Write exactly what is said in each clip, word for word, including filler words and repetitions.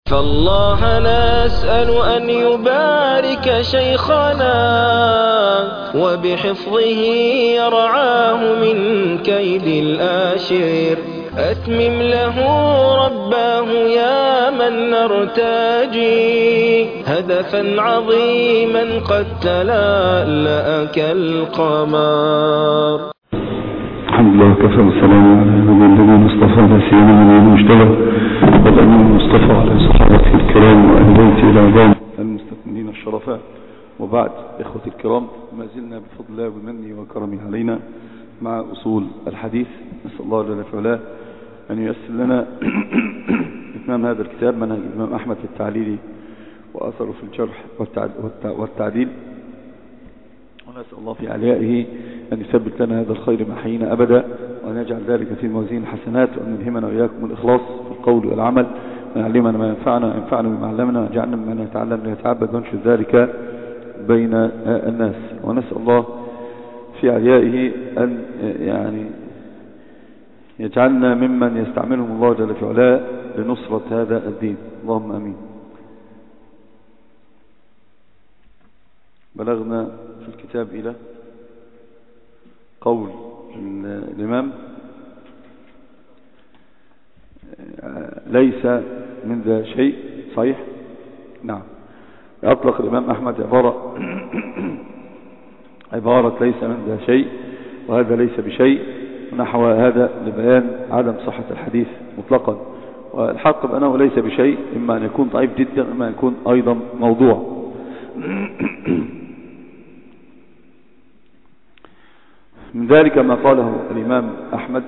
فالله نسأل أن يبارك شيخنا وبحفظه يرعاه من كيد الآشر. أتمم له رباه يا من نرتجي هدفا عظيما قد تلألأ كالقمر. الحمد لله وكفى والسلام على الذي المصطفى لا سيما النبي المجتبى والأمين المصطفى على صحابته الكرام وأهل بيته العظام المستكملين الشرفاء، وبعد. إخوة الكرام، ما زلنا بفضل الله ومنه وكرمه علينا مع أصول الحديث. نسأل الله جل وعلا أن ييسر لنا إتمام هذا الكتاب، منهج الإمام أحمد في التعليل وأثره في الجرح والتعديل، ونسأل الله في عليائه أن يثبت لنا هذا الخير ما حيينا أبدا، وأن يجعل ذلك في موازين الحسنات، وأن يلهمنا وإياكم الإخلاص في القول والعمل، وأن يعلمنا ما ينفعنا وينفعنا بما علمنا، ويجعلنا ممن يتعلم ويتعبد ونشر ذلك بين الناس. ونسأل الله في عليائه أن يعني يجعلنا ممن يستعملهم الله جل وعلا لنصرة هذا الدين، اللهم أمين. بلغنا في الكتاب إلى قول الإمام ليس من ذا شيء، صحيح؟ نعم. أطلق الإمام أحمد عبارة عبارة ليس من ذا شيء، وهذا ليس بشيء، ونحو هذا لبيان عدم صحة الحديث مطلقا. والحق بأنه ليس بشيء إما أن يكون ضعيف جدا، إما أن يكون أيضا موضوع. من ذلك ما قاله الإمام أحمد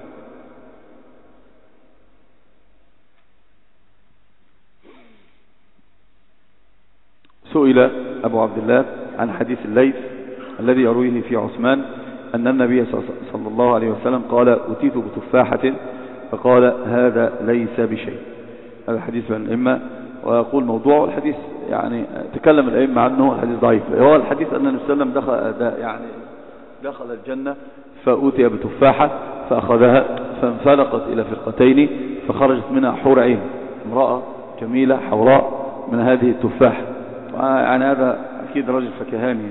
سئل أبو عبد الله عن حديث الليث الذي يرويه في عثمان أن النبي صلى الله عليه وسلم قال أتيت بتفاحة فقال هذا ليس بشيء. هذا حديث عن الأئمة، ويقول موضوع الحديث يعني تكلم الأئمة عنه الحديث ضعيف. هو الحديث أن النبي صلى الله عليه وسلم دخل يعني دخل الجنة فأوتي بتفاحة فأخذها فانفلقت إلى فرقتين فخرجت منها حور عين، امرأة جميلة حوراء من هذه التفاحة. يعني هذا أكيد رجل فكهاني.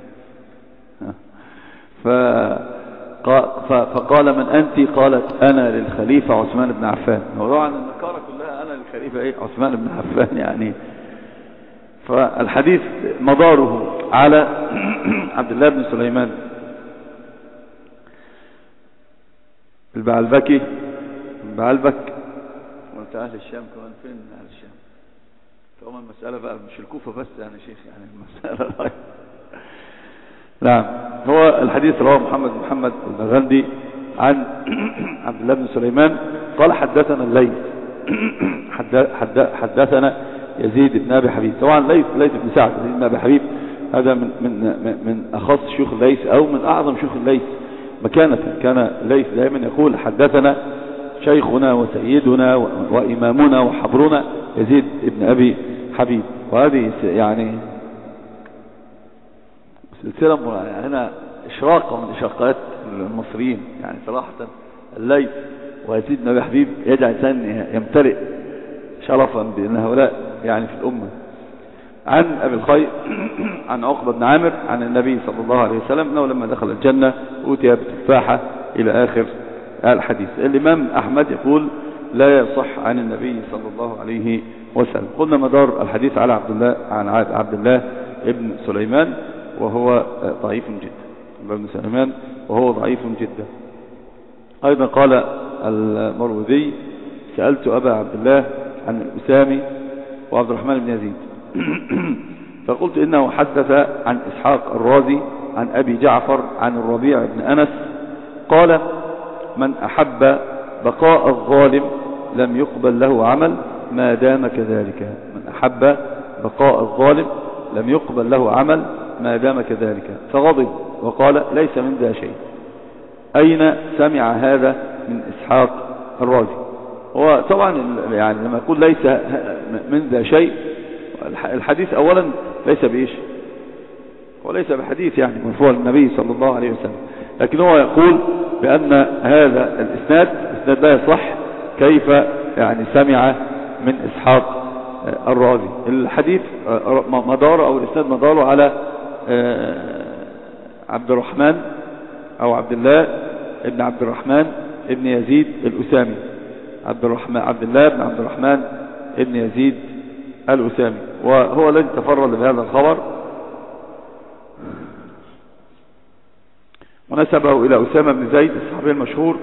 فقال من أنت؟ قالت أنا للخليفة عثمان بن عفان. وطبعا النكارة كلها أنا للخليفة إيه؟ عثمان بن عفان يعني. فالحديث مداره على عبد الله بن سليمان البعلبكي البعلبك. وانت أهل الشام كمان، فين أهل الشام؟ طبعا المسألة بقى مش الكوفة بس يعني شيخ، يعني المسألة رأي. نعم. هو الحديث رواه محمد بن محمد البغندي عن عبد الله بن سليمان قال حدثنا الليث حدثنا يزيد بن أبي حبيب. طبعا ليث ليث بن سعد يزيد بن أبي حبيب هذا من من من أخص شيوخ الليث أو من أعظم شيوخ الليث مكانة. كان ليث دائما يقول حدثنا شيخنا وسيدنا وإمامنا وحبرنا يزيد بن أبي حبيب. وهذه يعني سلسلة هنا إشراقة من إشراقات المصريين يعني صراحة. الليث ويزيد بن أبي حبيب يجعل إنسان يمتلئ شرفا بأن هؤلاء يعني في الأمة. عن أبي الخير عن عقبة بن عامر عن النبي صلى الله عليه وسلم أنه لما دخل الجنة أوتي بتفاحة إلى آخر الحديث. الإمام أحمد يقول لا يصح عن النبي صلى الله عليه وسلم. قلنا مدار الحديث على عبد الله عن عبد الله ابن سليمان وهو ضعيف جدا. ابن سليمان وهو ضعيف جدا. أيضا قال المروذي سألت أبا عبد الله عن الأسامي وعبد الرحمن بن يزيد فقلت إنه حدث عن إسحاق الرازي عن أبي جعفر عن الربيع بن أنس قال من أحب بقاء الظالم لم يقبل له عمل ما دام كذلك. من أحب بقاء الظالم لم يقبل له عمل ما دام كذلك. فغضب وقال ليس من ذا شيء. أين سمع هذا من إسحاق الرازي؟ هو طبعا يعني لما يقول ليس من ذا شيء الحديث أولا ليس بإيش، وليس بحديث يعني مرفوع للنبي صلى الله عليه وسلم، لكن هو يقول بأن هذا الإسناد إسناد لا يصح. كيف يعني سمع من إسحاق الرازي. الحديث مدار أو الإسناد مداره على عبد الرحمن أو عبد الله ابن عبد الرحمن ابن يزيد الأسامي. عبد الرحمن عبد الله بن عبد الرحمن ابن يزيد الأسامي، وهو الذي تفرد بهذا الخبر ونسبه إلى أسامة بن زيد الصحابي المشهور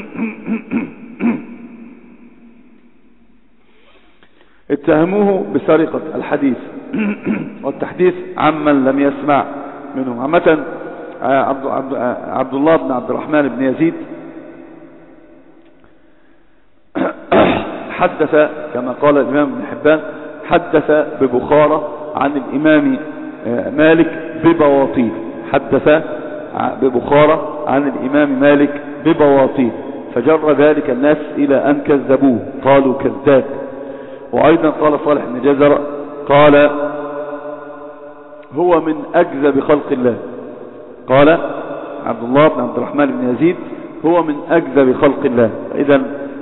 اتهموه بسرقة الحديث والتحديث عمن لم يسمع منهم. عامة عبد, عبد, عبد الله بن عبد الرحمن بن يزيد حدث كما قال الإمام ابن حبان حدث ببخارى عن الإمام مالك ببواطيل. حدث ببخارى عن الإمام مالك ببواطيل، فجر ذلك الناس إلى أن كذبوه قالوا كذاب. وأيضا قال صالح بن جزر قال هو من أكذب خلق الله. قال عبد الله بن عبد الرحمن بن يزيد هو من أكذب خلق الله. إذن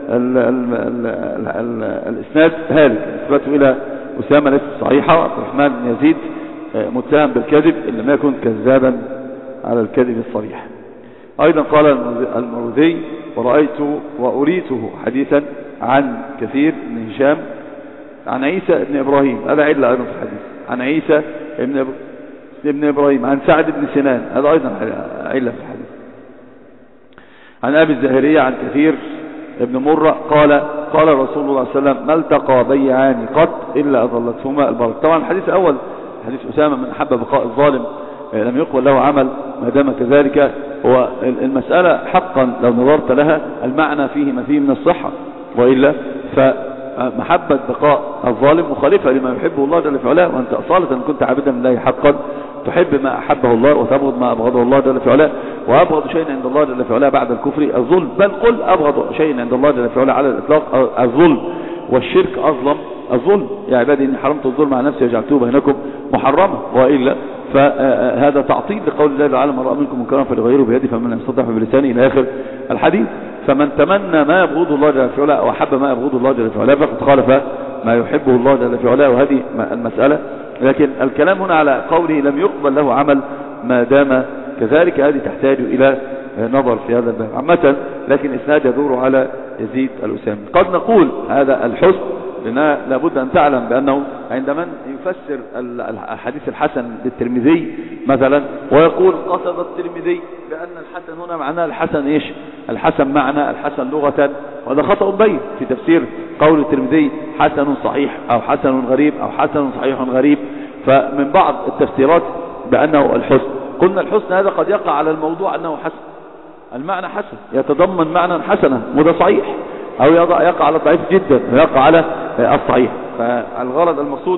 الإسناد هالك نسبته إلى أسامة ليس صحيحة. عبد الرحمن بن يزيد متهم بالكذب إن لم يكن كذابا على الكذب الصريح. أيضا قال المروذي ورأيت وأريته حديثا عن كثير بن هشام عن عيسى بن إبراهيم، هذا علة أيضا في الحديث، عن عيسى بن ابن إبراهيم عن سعد بن سنان، هذا أيضا علة في الحديث. عن أبي الزهرية عن كثير ابن مرة قال قال رسول الله صلى الله عليه وسلم ما التقى بيعان قط إلا أضلتهما البركة. طبعا الحديث الأول حديث أسامة من أحب بقاء الظالم لم يقبل له عمل ما دام كذلك. هو المسألة حقا لو نظرت لها المعنى فيه ما فيه من الصحة، وإلا فمحبة بقاء الظالم مخالفة لما يحبه الله جل في علاه. وأنت أصالة كنت عابدا لله حقا تحب ما أحبه الله وتبغض ما أبغضه الله جل في علاه. وأبغض شيء عند الله جل في علاه بعد الكفر الظلم، بل قل أبغض شيء عند الله جل في علاه على الإطلاق الظلم، والشرك أظلم الظلم. يا عبادي إني حرمت الظلم على نفسي وجعلته بينكم محرما. وإلا فهذا تعطيل لقول الله تعالى من رأى منكم منكرا فليغيره بيده فمن لم يستطع فبلسانه إلى آخر الحديث. فمن تمنى ما يبغضه الله جل في علاه أو أحب ما يبغضه الله جل في علاه فقد خالف ما يحبه الله جل في علاه، وهذه المسألة. لكن الكلام هنا على قوله لم يقبل له عمل ما دام كذلك، هذه تحتاج إلى نظر في هذا الباب عامة. لكن إسناد يدور على يزيد الأسامي. قد نقول هذا الحسن لأننا لابد أن تعلم بأنه عندما يفسر الحديث الحسن للترمذي مثلا ويقول قصد الترمذي بأن الحسن هنا معناه الحسن إيش؟ الحسن معنى الحسن لغة، وهذا خطأ بين في تفسير قول الترمذي حسن صحيح أو حسن غريب أو حسن صحيح غريب. فمن بعض التفسيرات بأنه الحسن، قلنا الحسن هذا قد يقع على الموضوع أنه حسن، المعنى حسن يتضمن معنى حسنة وده صحيح، أو يقع على الضعيف جدا ويقع على الصحيح. فالغرض المقصود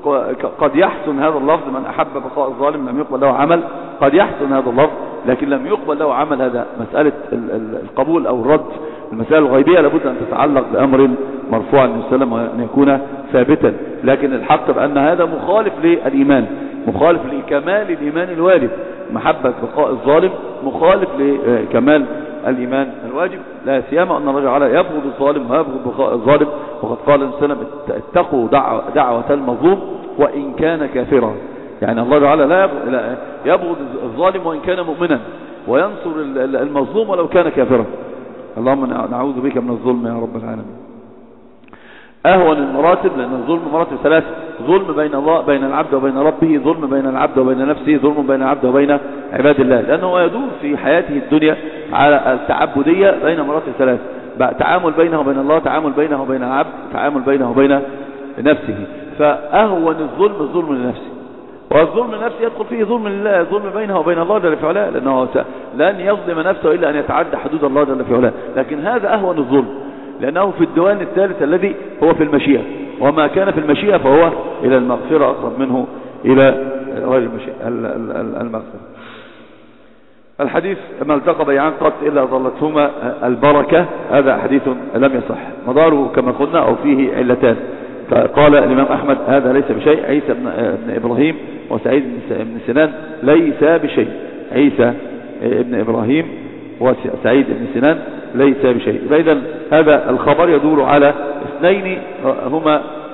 قد يحسن هذا اللفظ من أحب بقاء الظالم لم يقبل له عمل، قد يحسن هذا اللفظ لكن لم يقبل له عمل. هذا مسألة القبول أو الرد، المسألة الغيبية لابد أن تتعلق بأمر مرفوع عن السلام وأن يكون ثابتا. لكن الحق بأن هذا مخالف للإيمان، مخالف لكمال الإيمان الواجب. محبة بقاء الظالم مخالف لكمال الإيمان الواجب، لا سيما أن الرجل على يبغض الظالم ويبغض بقاء الظالم. وقد قال السلام اتقوا دعوة المظلوم وإن كان كافرا، يعني الله تعالى لا يبغض الظالم وإن كان مؤمنا وينصر المظلوم ولو كان كافرا. اللهم نعوذ بك من الظلم يا رب العالمين. أهون المراتب، لأن الظلم مراتب ثلاث: ظلم بين الله بين العبد وبين ربه، ظلم بين العبد وبين نفسه، ظلم بين العبد وبين عباد الله. لأنه يدور في حياته الدنيا على التعبدية بين مراتب ثلاث: تعامل بينه وبين الله، تعامل بينه وبين العبد، تعامل بينه وبين نفسه. فأهون الظلم الظلم لنفسه، والظلم لنفسه يدخل فيه ظلم لله، ظلم بينه وبين الله جل في علاه، لأنه لن يظلم نفسه إلا أن يتعدى حدود الله جل في علاه. لكن هذا أهون الظلم لأنه في الديوان الثالث الذي هو في المشيئة، وما كان في المشيئة فهو إلى المغفرة أقرب منه إلى غير المشيئة المغفرة. الحديث ما التقى بيعان قط إلا ظلتهما البركة، هذا حديث لم يصح، مداره كما قلنا أو فيه علتان. قال الإمام أحمد هذا ليس بشيء، عيسى بن إبراهيم وسعيد بن سنان ليس بشيء، عيسى بن إبراهيم وسعيد بن سنان ليس بشيء. فإذا هذا الخبر يدور على اثنين هما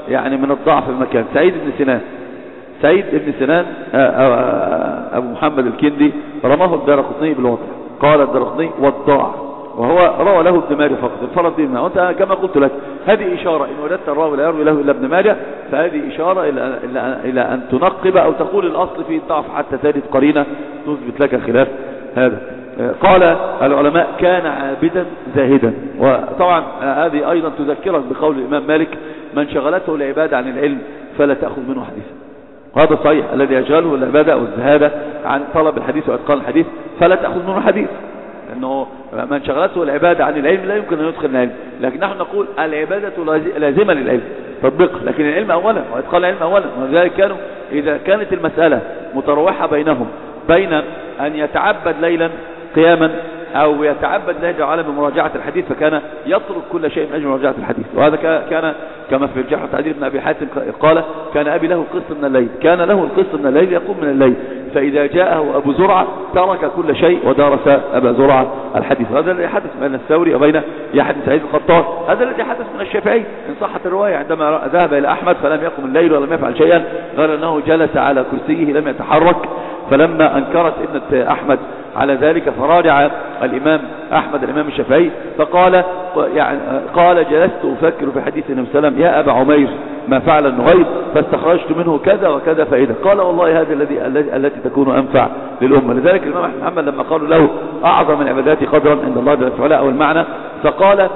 يعني من الضعف المكان. سعيد بن سنان سعيد بن سنان أبو محمد الكندي رماه الدارقطني بالوضع. قال الدارقطني والضاع، وهو روى له ابن ماجه فقط، انفرد به. وانت كما قلت لك هذه إشارة إن وجدت الراوي لا يروي له إلا ابن ماجه، فهذه إشارة إلى, إلى, إلى أن تنقب أو تقول الأصل فيه الضعف حتى تجد قرينة تثبت لك خلاف هذا. قال العلماء كان عابدا زاهدا. وطبعا هذه أيضا تذكرك بقول الإمام مالك من شغلته العبادة عن العلم فلا تأخذ منه حديثا. وهذا صحيح، الذي يشغله العبادة والزهادة عن طلب الحديث وإتقان الحديث فلا تأخذ منه حديث، لأنه من شغلته العبادة عن العلم لا يمكن أن يدخل العلم. لكن نحن نقول العبادة لازمة للعلم تطبيق، لكن العلم أولا وإتقان العلم أولا. ولذلك كانوا إذا كانت المسألة متروحة بينهم بين أن يتعبد ليلا قياما أو يتعبد ليلا على بمراجعة الحديث، فكان يترك كل شيء من أجل مراجعة الحديث. وهذا كان كما في الجرح والتعديل ابن أبي حاتم قال كان أبي له القسط من الليل، كان له القسط من الليل يقوم من الليل، فإذا جاءه أبو زرعة ترك كل شيء ودارس أبا زرعة الحديث. هذا الذي حدث بين الثوري وبين يحيى بن سعيد القطان، هذا الذي حدث من الشافعي إن صحت الرواية عندما ذهب إلى أحمد فلم يقم الليل ولم يفعل شيئا غير أنه جلس على كرسيه لم يتحرك. فلما أنكرت ابنة أحمد على ذلك فراجع الإمام أحمد الإمام الشافعي فقال يعني قال جلست أفكر في حديث النبي صلى الله عليه وسلم يا أبا عمير ما فعل النغير فاستخرجت منه كذا وكذا فائدة. قال والله هذه الذي التي تكون أنفع للأمة. لذلك الإمام أحمد محمد لما قالوا له أعظم من العبادات قدرا عند الله جل وعلا أو المعنى، فقال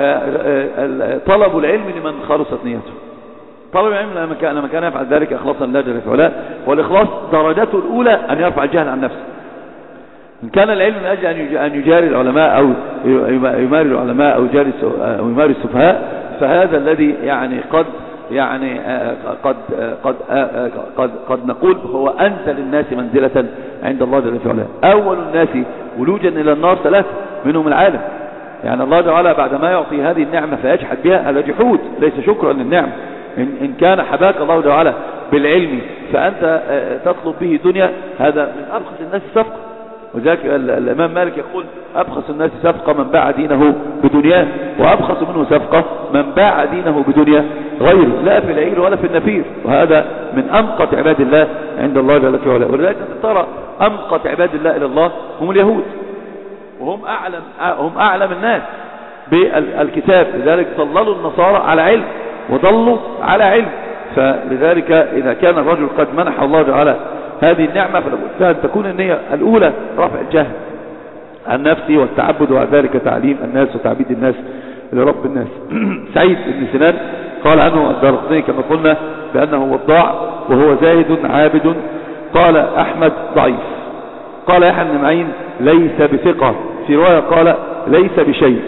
طلب العلم لمن خلصت نيته. طلب العلم لما كان لما كان يفعل ذلك إخلاصا لله جل وعلا، والإخلاص درجته الأولى أن يرفع الجهل عن نفسه. إن كان العلم من أجل أن يجاري العلماء أو يماري العلماء أو يجاري أو يماري السفهاء، فهذا الذي يعني قد يعني قد قد قد قد نقول هو أنزل الناس منزلة عند الله جل وعلا. أول الناس ولوجا إلى النار ثلاثة منهم العالم. يعني الله جل وعلا بعد ما يعطي هذه النعمة فيجحد بها، هذا جحود ليس شكرا للنعمة. إن كان حباك الله جل وعلا بالعلم فأنت تطلب به دنيا، هذا من أبخس الناس سفقا. وذلك الإمام مالك يقول أبخس الناس سفقة من باع دينه بدنياه، وأبخس منه سفقة من باع دينه بدنيا غيره، لا في العير ولا في النفير. وهذا من أمقت عباد الله عند الله جل وعلا. ولذلك ترى أمقت عباد الله إلى الله هم اليهود، وهم أعلم هم أعلم الناس بالكتاب. لذلك ضللوا النصارى على علم وضلوا على علم. فلذلك إذا كان الرجل قد منح الله تعالى هذه النعمة فلابد أن تكون النية الأولى رفع الجهل عن نفسه والتعبد، وذلك تعليم الناس وتعبيد الناس لرب الناس. سعيد بن سنان قال عنه الدارقطني كما قلنا بأنه وضاع وهو زاهد عابد. قال أحمد ضعيف. قال يحيى بن معين ليس بثقة، في رواية قال ليس بشيء.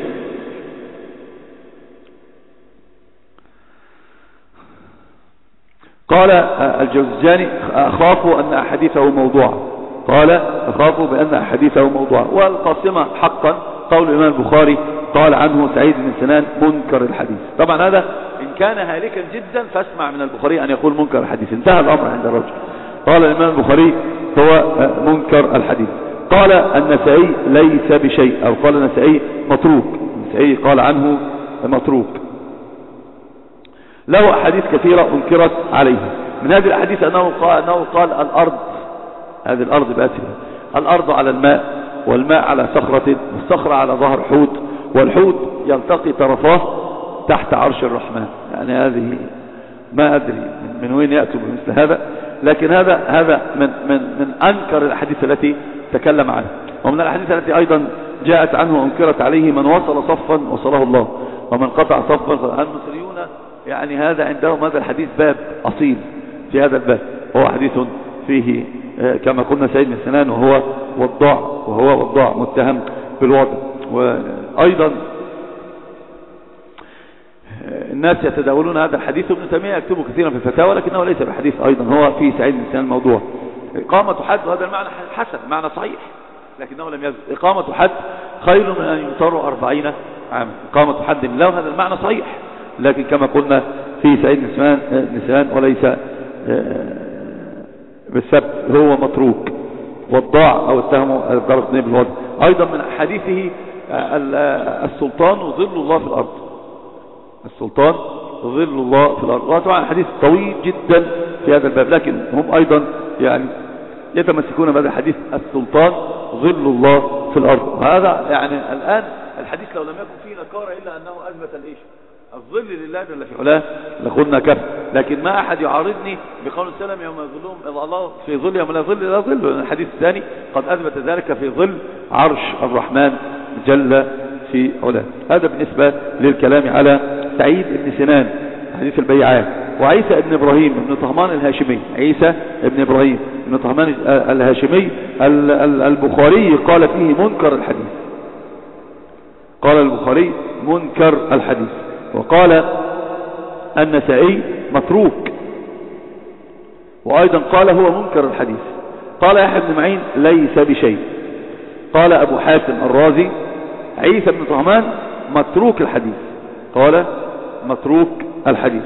قال الجوزجاني أخاف أن أحاديثه موضوع، قال أخاف بأن أحاديثه موضوع. والقاسمة حقا قول الإمام البخاري قال عنه سعيد بن سنان منكر الحديث. طبعا هذا إن كان هالكا جدا فاسمع من البخاري أن يقول منكر الحديث، انتهى الأمر عند الرجل. قال الإمام البخاري هو منكر الحديث. قال النسائي ليس بشيء، أو قال النسائي متروك. النسائي قال عنه متروك. له أحاديث كثيرة أنكرت عليه. من هذه الأحاديث أنه قال, أنه قال الأرض، هذه الأرض بأسها، الأرض على الماء، والماء على صخرة، والصخرة على ظهر حوت، والحوت يلتقي طرفاه تحت عرش الرحمن. يعني هذه ما أدري من وين يأتوا بمثل هذا، لكن هذا هذا من من من أنكر الأحاديث التي تكلم عنها. ومن الأحاديث التي أيضا جاءت عنه وأنكرت عليه من وصل صفا وصله الله، ومن قطع صفا. المصريون يعني هذا عندهم هذا الحديث باب أصيل في هذا الباب، هو حديث فيه كما قلنا سعيد بن سنان وهو وضاع، وهو وضاع متهم بالوضع. وأيضا الناس يتداولون هذا الحديث، ابن تيمية يكتبه كثيرا في الفتاوى لكنه ليس بحديث أيضا، هو في سعيد بن سنان الموضوع. إقامة حد، وهذا المعنى حسن معنى صحيح لكنه لم يزل. إقامة حد خير من أن يمطر أربعين عاما. إقامة حد له هذا المعنى صحيح، لكن كما قلنا في سعيد بن سنان وليس بالسبت، هو متروك والضاع أو اتهمه الدارقطني بالوضع. أيضا من حديثه السلطان ظل الله في الأرض. السلطان ظل الله في الأرض. وطبعا الحديث طويل جدا في هذا الباب، لكن هم أيضا يعني يتمسكون بهذا الحديث السلطان ظل الله في الأرض. وهذا يعني الآن الحديث لو لم يكن فيه نكارة إلا أنه أثبت الإيش الظل لله جل في علاه لقلنا كفر. لكن ما أحد يعارضني بقول السلام يوم يظلهم الله في ظل يوم لا ظل لا ظل. الحديث الثاني قد أثبت ذلك في ظل عرش الرحمن جل في علاه. هذا بالنسبة للكلام على سعيد بن سنان حديث البيعات. وعيسى بن إبراهيم بن طهمان الهاشمي، عيسى بن إبراهيم بن طهمان الهاشمي البخاري قال فيه منكر الحديث، قال البخاري منكر الحديث. وقال النسائي متروك، وأيضا قال هو منكر الحديث. قال يحيى بن معين ليس بشيء. قال أبو حاتم الرازي عيسى بن طهمان متروك الحديث، قال متروك الحديث.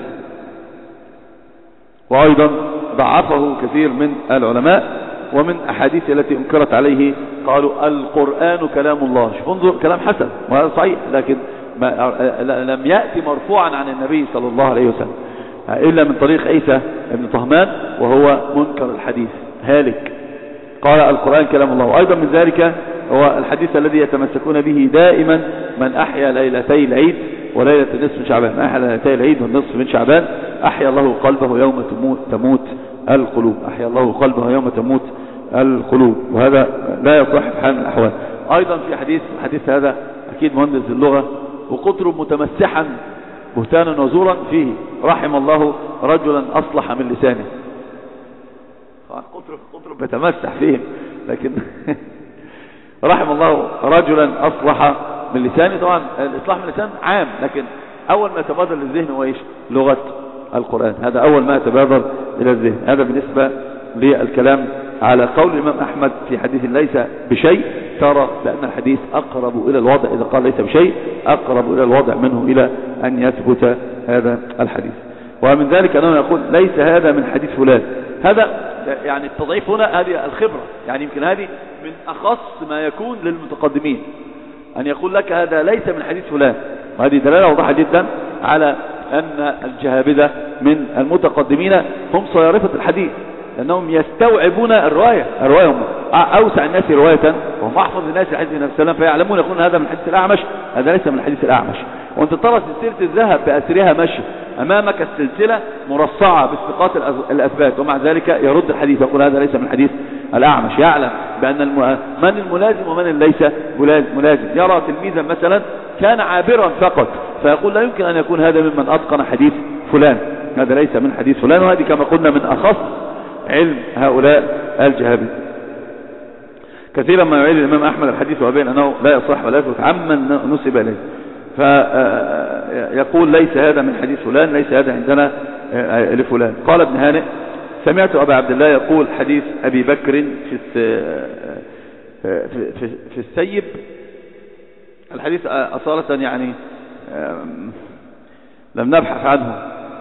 وأيضا ضعفه كثير من العلماء. ومن أحاديث التي انكرت عليه قالوا القرآن كلام الله. شوف انظر كلام حسن وهذا صحيح، لكن ما لم يأتي مرفوعا عن النبي صلى الله عليه وسلم إلا من طريق عيسى بن طهمان وهو منكر الحديث هالك. قال القرآن كلام الله. وأيضا من ذلك هو الحديث الذي يتمسكون به دائما من أحيا ليلتي العيد وليلة النصف من شعبان، من أحيا ليلتي العيد والنصف من شعبان أحيا الله قلبه يوم تموت, تموت القلوب، أحيا الله قلبه يوم تموت القلوب. وهذا لا يصح في حال من الأحوال. أيضا في حديث حديث هذا أكيد مهندس اللغة وقطر متمسحا بهتانا وزورا فيه رحم الله رجلا أصلح من لسانه. قطر قطر بيتمسح فيه، لكن رحم الله رجلا أصلح من لسانه. طبعا الإصلاح من اللسان عام، لكن أول ما يتبادر للذهن هو إيش؟ لغة القرآن. هذا أول ما يتبادر إلى الذهن. هذا بالنسبة للكلام على قول الإمام أحمد في حديث ليس بشيء. ترى لأن الحديث أقرب إلى الوضع، إذا قال ليس بشيء أقرب إلى الوضع منه إلى أن يثبت هذا الحديث. ومن ذلك أنه يقول ليس هذا من حديث فلان. هذا يعني التضعيف هنا هذه الخبرة، يعني يمكن هذه من أخص ما يكون للمتقدمين أن يقول لك هذا ليس من حديث فلان. وهذه دلالة واضحة جدا على أن الجهابذة من المتقدمين هم صيارفة الحديث، لأنهم يستوعبون الرواية. الرواية هم أوسع الناس رواية وهم أحفظ الناس الحديث النبي صلى الله عليه وسلم، فيعلمون يقولون هذا من حديث الأعمش، هذا ليس من حديث الأعمش. وأنت ترى سلسلة الذهب بأسرها ماشي أمامك، السلسلة مرصعة بالثقات الأثبات، ومع ذلك يرد الحديث يقول هذا ليس من حديث الأعمش. يعلم بأن الم... من الملازم ومن ليس ملازم. يرى تلميذا مثلا كان عابرا فقط فيقول لا يمكن أن يكون هذا ممن أتقن حديث فلان، هذا ليس من حديث فلان. وهذه كما قلنا من أخص علم هؤلاء الجهابذة. كثيرا ما يعيد الإمام أحمد الحديث وبين أنه لا يصح ولا يثبت عمن نسب إليه، فيقول ليس هذا من حديث فلان، ليس هذا عندنا لفلان. قال ابن هانئ سمعت أبا عبد الله يقول حديث أبي بكر في في في السيب. الحديث أصالة يعني لم نبحث عنه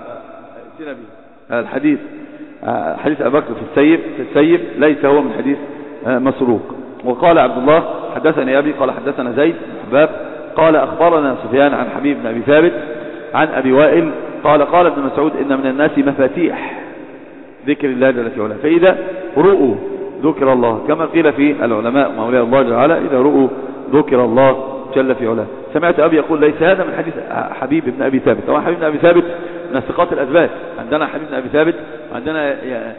الحديث. حديث أبي بكر في السيب في السيب ليس هو من حديث مسروق. وقال عبد الله حدثني أبي قال حدثنا زيد بن حباب قال أخبرنا سفيان عن حبيب بن أبي ثابت عن أبي وائل قال قال ابن مسعود إن من الناس مفاتيح ذكر الله جل في علاه، فإذا رؤوا ذكر الله كما قيل في العلماء مولى الله جل وعلا إذا رؤوا ذكر الله جل في علاه. سمعت أبي يقول ليس هذا من حديث حبيب بن أبي ثابت. طبعا حبيب بن أبي ثابت من الثقات الأثبات، عندنا حبيب بن أبي ثابت عندنا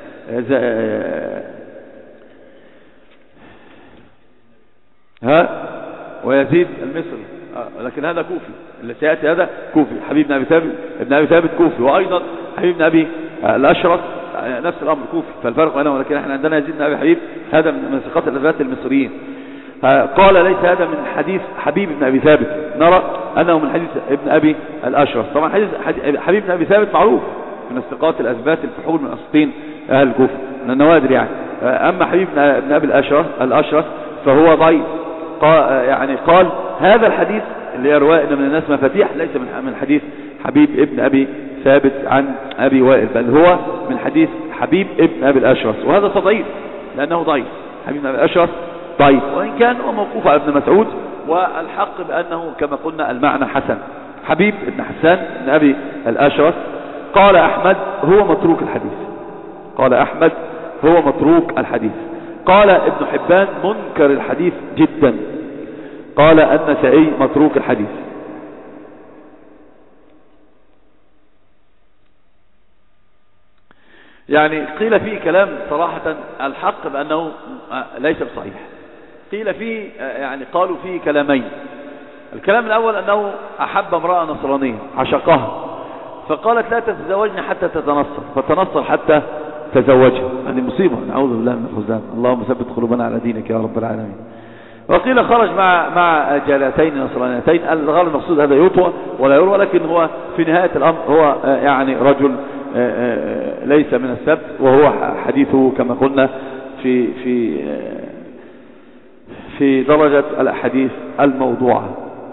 ها ويزيد المصري، لكن هذا كوفي اللي سيأتي هذا كوفي. حبيب بن أبي ثابت ابن أبي ثابت كوفي، وأيضا حبيب بن أبي الأشرف نفس الأمر كوفي، فالفرق بينهم. لكن احنا عندنا يزيد بن أبي حبيب هذا من ثقات الأثبات المصريين. قال ليس هذا من حديث حبيب بن أبي ثابت، نرى أنه من حديث ابن أبي الأشرف. طبعا حديث حبيب بن أبي ثابت معروف من الثقات الأثبات الفحول من أساطين أهل الكوفة من النوادر يعني. أما حبيب بن أبي الأشرف الأشرف فهو ضعيف. قال يعني قال هذا الحديث اللي يروى إن من الناس مفاتيح ليس من حديث حبيب ابن أبي ثابت عن أبي وائل، بل هو من حديث حبيب ابن أبي الأشرف، وهذا تضعيف لأنه ضعيف. حبيب بن أبي الأشرف ضعيف، وإن كان هو موقوف على ابن مسعود، والحق بأنه كما قلنا المعنى حسن. حبيب بن حسان بن أبي الأشرف قال أحمد هو متروك الحديث. قال أحمد هو متروك الحديث. قال ابن حبان منكر الحديث جدا. قال النسائي متروك الحديث. يعني قيل فيه كلام صراحة الحق بأنه ليس بصحيح. قيل فيه يعني قالوا فيه كلامين. الكلام الأول أنه أحب امرأة نصرانية عشقها فقالت لا تتزوجني حتى تتنصر فتنصر حتى تزوجها. هذه مصيبة، نعوذ بالله من الخذلان. اللهم ثبت قلوبنا على دينك يا رب العالمين. وقيل خرج مع مع جاريتين نصرانيتين. الغالب المقصود هذا يطوى ولا يروى، لكن هو في نهاية الأمر هو يعني رجل ليس من السبت، وهو حديثه كما قلنا في في في درجة الأحاديث الموضوعة.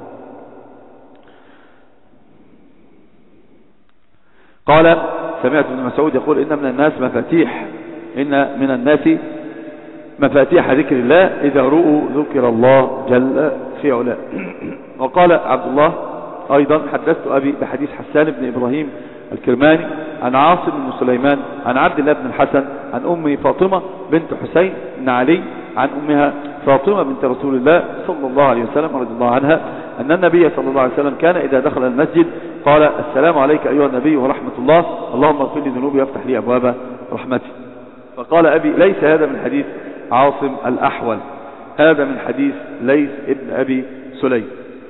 قال سمعت ابن مسعود يقول إن من الناس مفاتيح إن من الناس مفاتيح ذكر الله إذا رؤوا ذكر الله جل في علاه. وقال عبد الله أيضا حدثت أبي بحديث حسان بن إبراهيم الكرماني عن عاصم بن سليمان عن عبد الله بن الحسن عن أمه فاطمة بنت حسين بن علي عن أمها فاطمة بنت رسول الله صلى الله عليه وسلم رضي الله عنها أن النبي صلى الله عليه وسلم كان إذا دخل المسجد قال السلام عليك أيها النبي ورحمة الله، اللهم اغفر لي ذنوبي وافتح لي أبواب رحمتي. فقال أبي ليس هذا من حديث عاصم الأحول، هذا من حديث ليث ابن أبي سليم.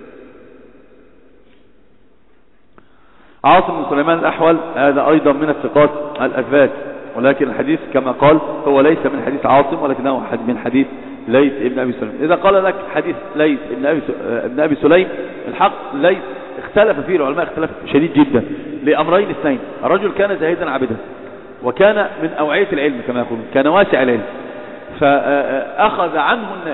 عاصم بن سليمان الأحول هذا أيضا من الثقات الأثبات، ولكن الحديث كما قال هو ليس من حديث عاصم ولكنه من حديث ليث ابن أبي سليم. إذا قال لك حديث ليث ابن أبي ابن أبي سليم الحق ليث اختلف فيه العلماء اختلاف شديد جدا لأمرين اثنين. الرجل كان زاهدا عابدا وكان من أوعية العلم كما يقولون، كان واسع العلم فأخذ عنه الناس،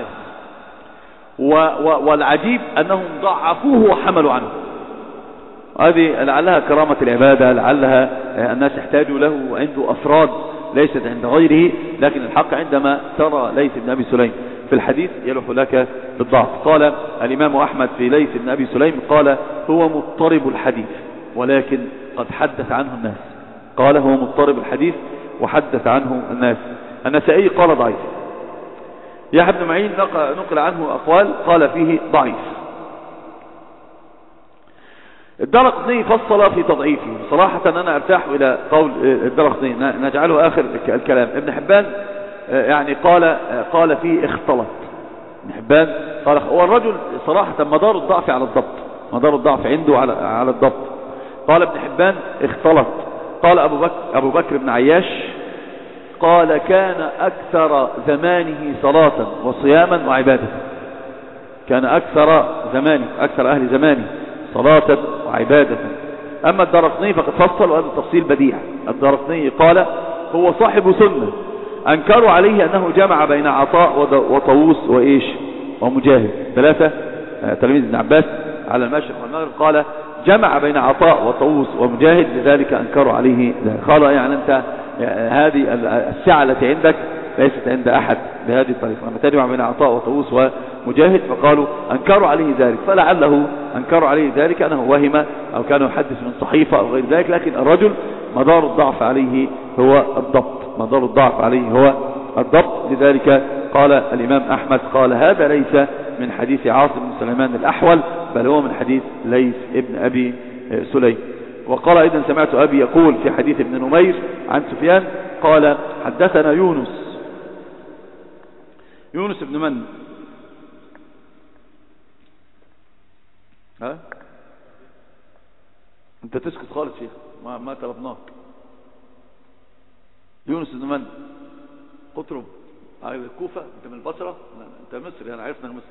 والعجيب أنهم ضعفوه وحملوا عنه. هذه لعلها كرامة العبادة، لعلها الناس يحتاجوا له وعنده أفراد ليست عند غيره، لكن الحق عندما ترى ليث بن أبي سليم في الحديث يلوح لك بالضعف. قال الإمام أحمد في ليث بن أبي سليم قال هو مضطرب الحديث ولكن قد حدث عنه الناس. قال هو مضطرب الحديث وحدث عنه الناس. النسائي قال ضعيف. يحيى بن معين نقل عنه أقوال قال فيه ضعيف. الدرقطني فصل في تضعيفه. صراحة أنا أرتاح إلى قول الدرقطني نجعله آخر الكلام. ابن حبان يعني قال قال فيه اختلط. ابن حبان قال هو الرجل صراحة مدار الضعف على الضبط، مدار الضعف عنده على على الضبط. قال ابن حبان اختلط. قال أبو بكر أبو بكر بن عياش قال كان أكثر زمانه صلاة وصياما وعبادة. كان أكثر زمانه أكثر أهل زمانه صلاة وعبادة. أما الدرقطني فقد فصل، وهذا التفصيل بديع. الدرقطني قال هو صاحب سنة، أنكروا عليه أنه جمع بين عطاء وطاووس وإيش ومجاهد ثلاثة تلاميذ ابن عباس على المشرق والمغرب. قال جمع بين عطاء وطاووس ومجاهد لذلك أنكروا عليه ذلك. قال يعني أنت هذه السعة التي عندك ليست عند أحد بهذه الطريقة، لما تجمع بين عطاء وطاووس ومجاهد فقالوا أنكروا عليه ذلك. فلعله أنكروا عليه ذلك أنه وهم أو كان يحدث من صحيفة أو غير ذلك، لكن الرجل مدار الضعف عليه هو الضبط، مدار الضعف عليه هو الضبط. لذلك قال الإمام أحمد قال هذا ليس من حديث عاصم بن سليمان الأحول بل هو من حديث ليث ابن أبي سليم. وقال أيضا سمعت أبي يقول في حديث ابن نمير عن سفيان قال حدثنا يونس. يونس ابن من؟ ها؟ انت تسكت خالص شيخ، ما, ما طلبناك. يونس ابن من؟ قطرب الكوفة؟ انت من البصرة؟ انت مصري، انا عرفنا مصر.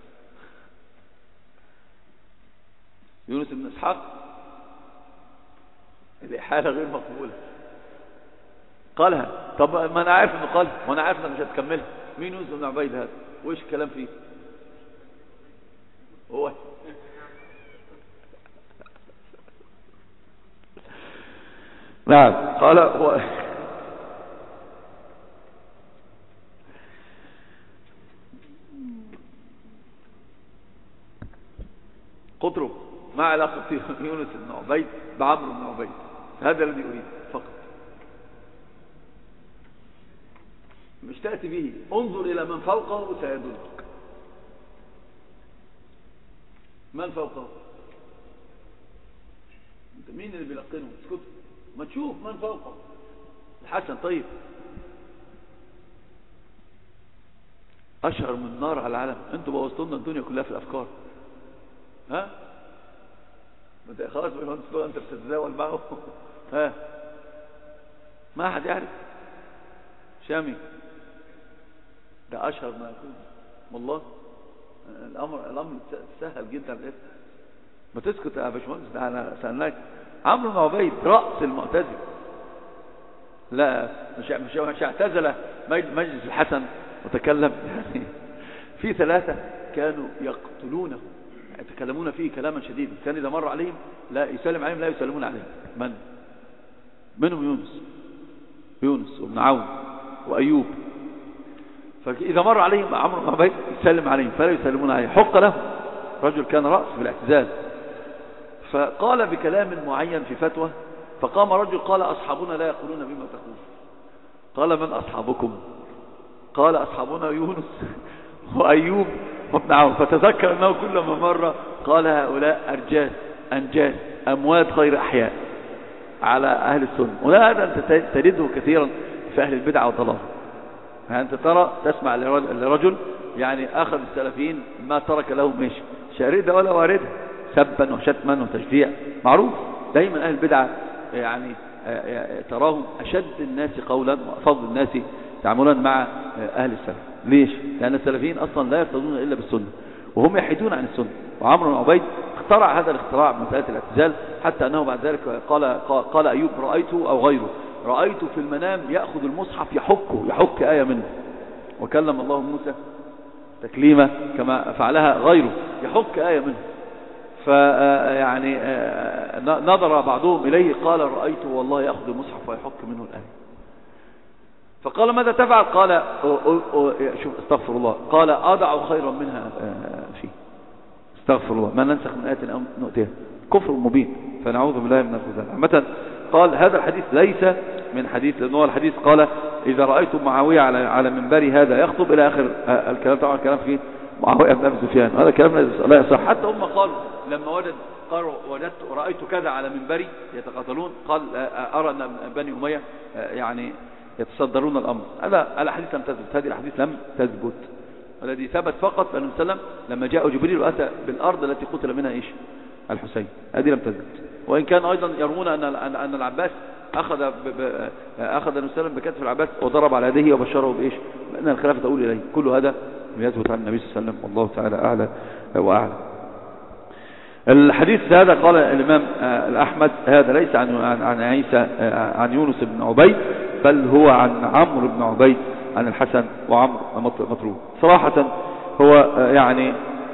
يونس ابن اسحاق الإحالة غير مقبولة قالها. طب ما انا عارف انه قال وانا عارف انك مش هتكملها. مين يونس بن عبيد هذا وايش الكلام فيه؟ هو نعم قال هو قطرب ما علاقة يونس بن عبيد بعمرو بن عبيد؟ هذا الذي أريد فقط. مش تأتي به، انظر إلى من فوقه سيدلك. من فوقه؟ مين اللي بيلقنه؟ اسكت، ما تشوف من فوقه. الحسن طيب أشهر من نار على العالم. انتوا بوظتوا لنا الدنيا كلها في الأفكار. ها انت خلاص انت بتتزاول معه. ها ما حد يعرف. شامي ده أشهر ما يكون. والله الأمر الأمر سهل جدا. ما تسكت يا باشمهندس، ده أنا سألناك. عمرو بن عبيد رأس المعتزلة. لا مش مش مش اعتزل مجلس الحسن وتكلم. يعني في ثلاثة كانوا يقتلونه، يتكلمون فيه كلاما شديدا، كان إذا مر عليهم لا يسلم عليهم لا يسلمون عليه. من منهم؟ يونس يونس وابن عون وأيوب. فإذا مر عليهم عمرو بن عبيد يسلم عليهم فلا يسلمون عليه. حق له، رجل كان رأس في الاعتزال. فقال بكلام معين في فتوى، فقام رجل قال أصحابنا لا يقولون بما تقول. قال من أصحابكم؟ قال أصحابنا يونس وأيوب وابن عون. فتذكر أنه كلما مر قال هؤلاء أرجاس أنجاس أموات غير أحياء على أهل السنة. وهذا أنت تجده كثيرا في أهل البدع والضلال. يعني أنت ترى تسمع لرجل يعني أخذ السلفيين ما ترك لهم ماشي شاردة ولا واردة، سبا وشتما وتشجيع، معروف. دايما أهل البدع يعني تراهم أشد الناس قولا وأفضل الناس تعاملا مع أهل السلف. ليش؟ لأن السلفيين أصلا لا يرتضون إلا بالسنة وهم يحيدون عن السنة. وعمرو بن عبيد اخترع هذا الاختراع من مسألة الاعتزال، حتى أنه بعد ذلك قال, قال أيوب رأيته أو غيره رأيته في المنام يأخذ المصحف يحكه يحك آية منه، وكلم الله موسى تكليمة كما فعلها غيره يحك آية منه. فيعني نظر بعضهم إليه قال رأيته والله يأخذ المصحف ويحك منه الآية. فقال ماذا تفعل؟ قال شوف استغفر الله، قال أضع خيرا منها فيه. استغفر الله، ما ننسخ من آية أو نؤتيها. كفر مبين، فنعوذ بالله من الخذلان. عامة قال هذا الحديث ليس من حديث، لأنه الحديث قال إذا رأيتم معاوية على على منبري هذا يخطب إلى آخر الكلام. طبعا الكلام فيه معاوية بن أبي سفيان، هذا الكلام لا يصح. حتى هم قالوا لما وجد قالوا وجدت رأيت كذا على منبري يتقاتلون، قال أرى أن بني أمية يعني يتصدرون الأمر. هذا الأحاديث لم تثبت، هذه الأحاديث لم تثبت. الذي ثبت فقط أن وسلم لما جاء جبريل وأتى بالأرض التي قتل منها إيش؟ الحسين. هذه لم تثبت. وإن كان أيضا يرون أن أن العباس أخذ ب... ب... أخذ النبي صلى الله عليه وسلم بكتف العباس وضرب على يديه وبشره بإيش؟ لأن الخلافة تقول إليه. كل هذا يثبت عن النبي صلى الله عليه وسلم، والله تعالى أعلى وأعلى. الحديث هذا قال الإمام الأحمد هذا ليس عن عن عيسى عن يونس بن عبيد، بل هو عن عمرو بن عبيد عن الحسن وعمرو مطروح. صراحة هو يعني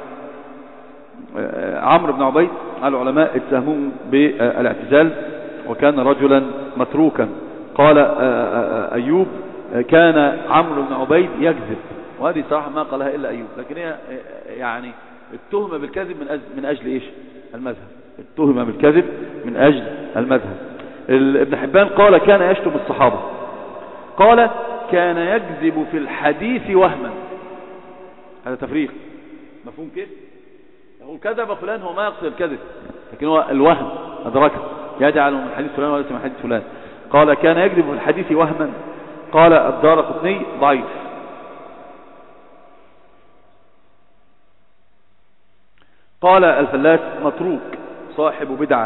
عمرو بن عبيد العلماء اتهموه بالاعتزال وكان رجلا متروكا. قال أيوب كان عمرو بن عبيد يكذب، وهذه صراحة ما قالها إلا أيوب، لكن هي يعني التهمة بالكذب من أجل, من أجل إيش؟ المذهب. التهمة بالكذب من أجل المذهب. ابن حبان قال كان يشتم الصحابة، قال كان يكذب في الحديث وهما. هذا تفريق مفهوم كيف؟ يقول كذب فلان هو ما يقصد الكذب، لكن هو الوهم أدركه، يجعل من حديث فلان وليس من حديث فلان. قال كان يكذب في الحديث وهما. قال الدارقطني ضعيف. قال الفلاس متروك صاحب بدعة.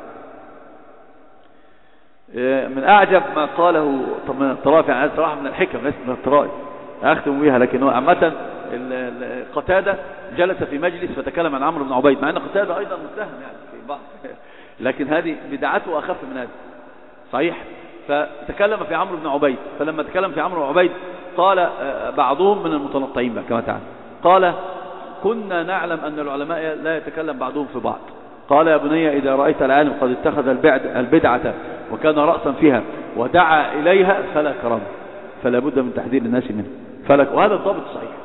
من أعجب ما قاله من الطرائف، يعني صراحة من الحكم ليس من الطرائف أختم بها، لكن هو عامة قتادة جلس في مجلس فتكلم عن عمرو بن عبيد، مع أن قتادة أيضا متهم يعني في بعض، لكن هذه بدعته أخف من هذه صحيح. فتكلم في عمرو بن عبيد، فلما تكلم في عمرو بن عبيد قال بعضهم من المتنطعين كما تعلم، قال كنا نعلم أن العلماء لا يتكلم بعضهم في بعض. قال يا بني إذا رأيت العالم قد اتخذ البدعة وكان رأسا فيها ودعا إليها فلا كرامة، فلا بد من تحذير الناس منه. فلك، وهذا الضابط صحيح،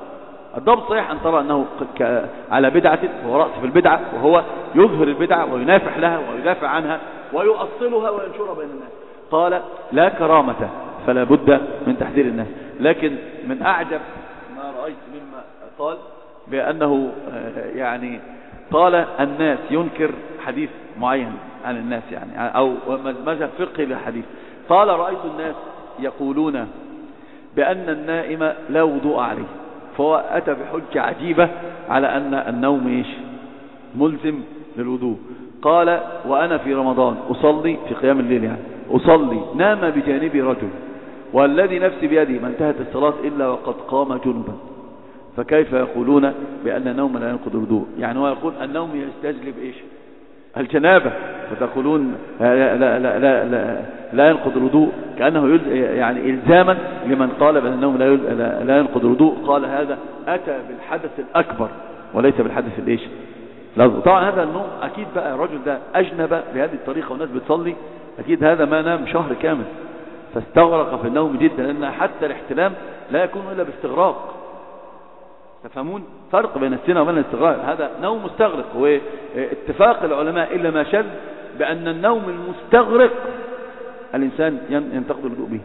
الضابط صحيح أن ترى أنه على بدعة وهو رأس في البدعة، وهو يظهر البدعة وينافح لها ويدافع عنها ويؤصلها وينشرها بين الناس. قال لا كرامة فلا بد من تحذير الناس. لكن من أعجب ما رأيت مما قال بأنه يعني قال الناس ينكر حديث معين عن الناس، يعني أو مذهب فقهي للحديث. قال رأيت الناس يقولون بأن النائم لا وضوء عليه، فهو أتى بحجة عجيبة على أن النوم إيش ملزم للوضوء. قال وأنا في رمضان أصلي في قيام الليل، يعني أصلي نام بجانبي رجل والذي نفسي بيدي ما انتهت الصلاة إلا وقد قام جنبا، فكيف يقولون بأن النوم لا ينقض الوضوء؟ يعني هو يقول النوم يستجلب إيش الجنابة، فتقولون لا, لا, لا, لا, لا, لا ينقض الوضوء، كأنه يعني إلزاما لمن قال بأن النوم لا, لا ينقض الوضوء. قال هذا أتى بالحدث الأكبر وليس بالحدث الإيش. طبعا هذا النوم أكيد بقى الرجل ده أجنب بهذه الطريقة والناس بتصلي، أكيد هذا ما نام شهر كامل فاستغرق في النوم جدا، لأن حتى الاحتلام لا يكون إلا باستغراق. تفهمون فرق بين السنة وبين الاستغراق؟ هذا نوم مستغرق، واتفاق العلماء إلا ما شذ بأن النوم المستغرق الإنسان ينتقد الوضوء به،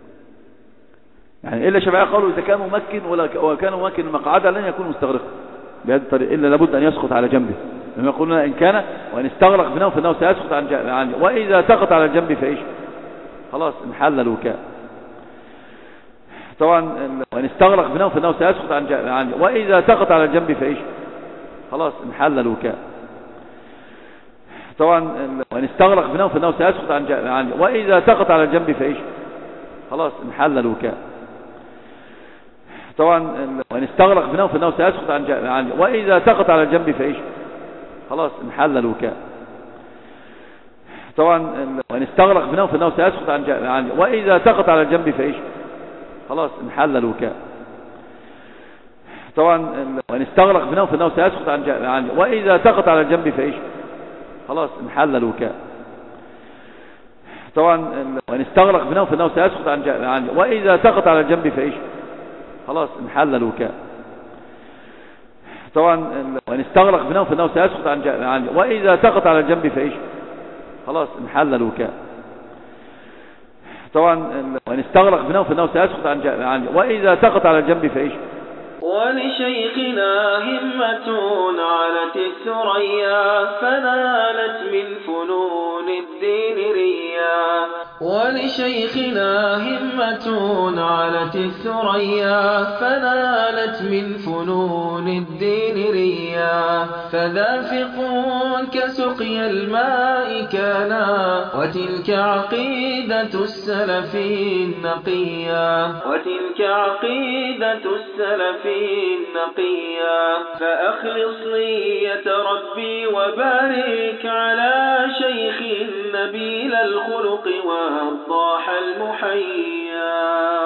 يعني إلا شفعاء قالوا إذا كان ممكن وكان ممكن المقعدة لن يكون مستغرقا بهذه الطريقة، إلا لابد أن يسقط على جنبه، لما يقولون إن كان وإن استغرق بنوم فإنه سيسقط عن جنبه، وإذا سقط على الجنب فإيش خلاص انحل الوكاء. طبعا وإن استغرق بنوم فإنه سيسقط عن جنبه، وإذا سقط على الجنب فإيش خلاص انحل الوكاء. طبعا وإن استغرق بنوم فإنه سيسقط عن جنبه، وإذا سقط على الجنب فإيش خلاص انحل الوكاء. طبعا وإن استغرق بنوم فإنه سيسقط عن جنبه، وإذا سقط على الجنب فإيش خلاص انحل الوكاء. طبعا وإن استغرق بنوم فإنه سيسقط عن جنبه، وإذا سقط على الجنب فإيش خلاص انحل الوكاء. طبعا وإن استغرق بنوم فإنه سيسقط عن جنبه، وإذا سقط على الجنب فإيش خلاص انحل الوكاء. طبعا وإن استغرق بنوم فإنه سيسقط عن جنبه، وإذا سقط على الجنب فإيش خلاص انحل الوكاء. طبعا وإن استغرق بنوم فإنه سيسقط عن جنبه، وإذا سقط على الجنب فإيش خلاص انحل الوكاء. طبعا وإن استغرق بنوم فإنه سيسقط عن جنبه، وإذا سقط على الجنب فإيش. ولشيخنا همة علت الثريا فنالت من فنون الدين ريا. ولشيخنا همة علت الثريا فنالت من فنون الدين ريا. فذا فقه كسقي الماء كانا وتلك عقيدة السلف النقيا. وتلك عقيدة السلف النقيا. فأخلص نية ربي وبارك على شيخ نبيل الخلق والضاح المحيا.